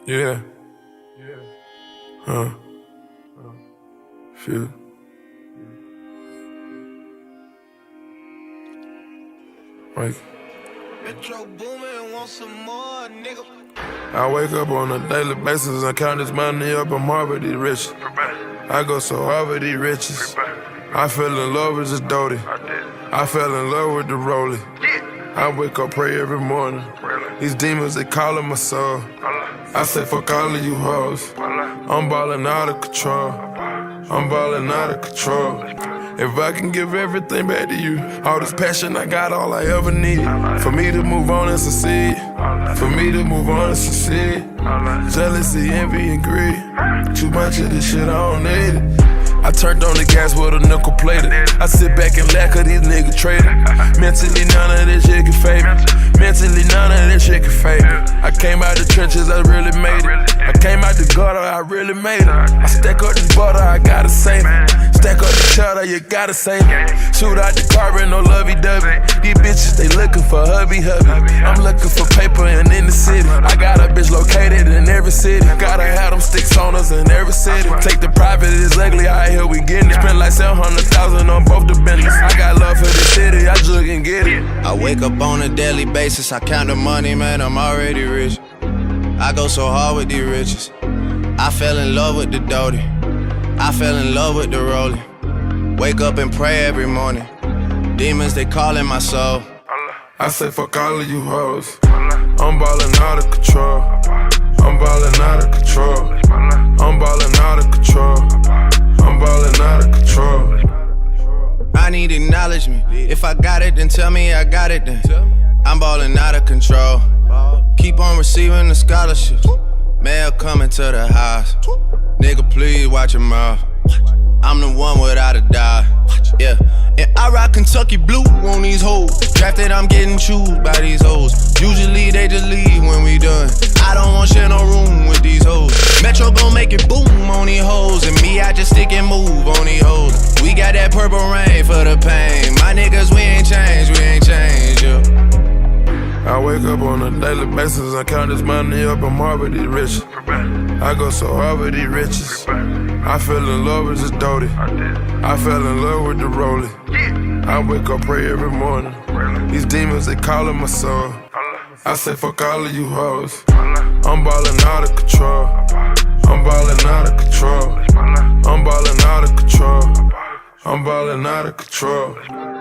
Yeah. Huh. Feel. Like. Metro Boomin, want some more, nigga. I wake up on a daily basis and count this money up. I'm already rich. I go so hard with these riches. I fell in love with this Doty. I fell in love with the Rollie. I wake up, pray every morning. These demons, they calling my soul. I say fuck all of you hoes. I'm ballin' out of control. I'm ballin' out of control. If I can give everything back to you, all this passion I got, all I ever needed. For me to move on and succeed. For me to move on and succeed. Jealousy, envy, and greed. Too much of this shit, I don't need it. I turned on the gas with a nickel plater. I sit back and laugh cause these niggas traded. Mentally none of this shit can fade me. Mentally none of this shit can fade me. I came out the trenches, I really made it. I came out the gutter, I really made it. I stack up this butter, I gotta save it. Stack up the cheddar, you gotta save it. Shoot out the car and no lovey-dovey. These bitches, they looking for hubby-hubby. I'm looking for paper and in the city. I got a bitch located in every city. Gotta have them sticks on us in every city. Take the private, it's ugly, out here we getting it. Spend like 700,000 on both the business. I got love for the city, I jug and get it. I wake up on a daily basis, I count the money, man, I'm already rich. I go so hard with these riches. I fell in love with the Doty. I fell in love with the Rollie. Wake up and pray every morning. Demons, they calling my soul. I say fuck all of you hoes. I'm ballin' out of control. I'm ballin' out of control. I'm ballin' out of control. I'm ballin' out of control. I need acknowledgement. If I got it, then tell me I got it then. I'm ballin' out of control. Keep on receiving the scholarships. Mail coming to the house. Nigga, please watch your mouth. I'm the one without a doubt. Yeah, and I rock Kentucky blue on these hoes. Drafted, I'm getting chewed by these hoes. Usually they just leave when we done. I don't want share no room with these hoes. Metro gon' make it boom on these hoes. And me, I just stick and move on these hoes. We got that purple rain for the pain. My niggas, we ain't changed, yeah. I wake up on a daily basis and count this money up. I'm already rich. I go so hard with these riches. I fell in love with this Doty. I fell in love with the Rollie. I wake up, pray every morning. These demons, they calling my soul. I say fuck all of you hoes. I'm ballin' out of control. I'm ballin' out of control. I'm ballin' out of control. I'm ballin' out of control.